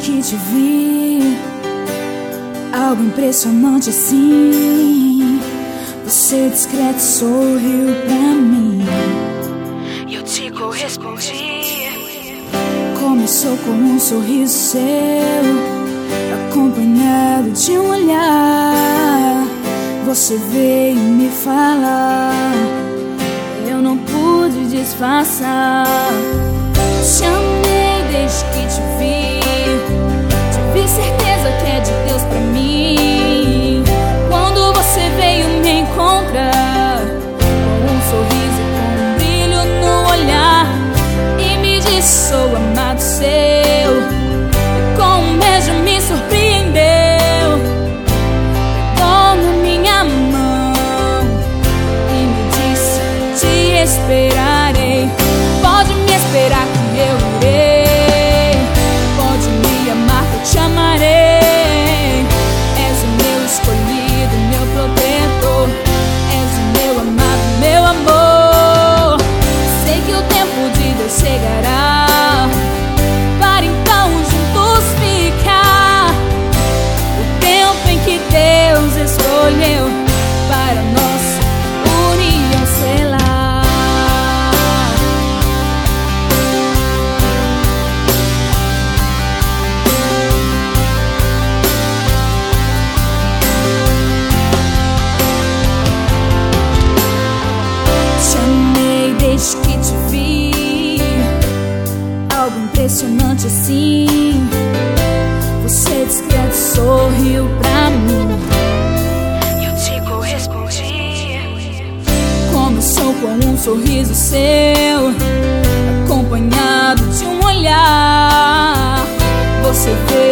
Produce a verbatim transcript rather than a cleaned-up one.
que te vi, algo impressionante assim. Você discreto sorriu pra mim e eu te correspondi. Começou com um sorriso seu, acompanhado de um olhar. Você veio me falar, eu não pude disfarçar. Te amei desde que te vi, tive certeza que é de Deus pra mim. Quando você veio me encontrar, com um sorriso e com um brilho no olhar, e me disse sou amado seu, e com um beijo me surpreendeu. Pegou na minha mão e me disse te esperarei. Pode me esperar que eu irei, pode me amar que eu te amarei. És o meu escolhido, meu protetor, és o meu amado, meu amor. Sei que o tempo de Deus chegará para então juntos ficar, o tempo em que Deus escolheu para nossa união selar. Desde que te vi, algo impressionante assim. Você discreto sorriu pra mim e eu te correspondi. Começou com um sorriso seu, acompanhado de um olhar. Você veio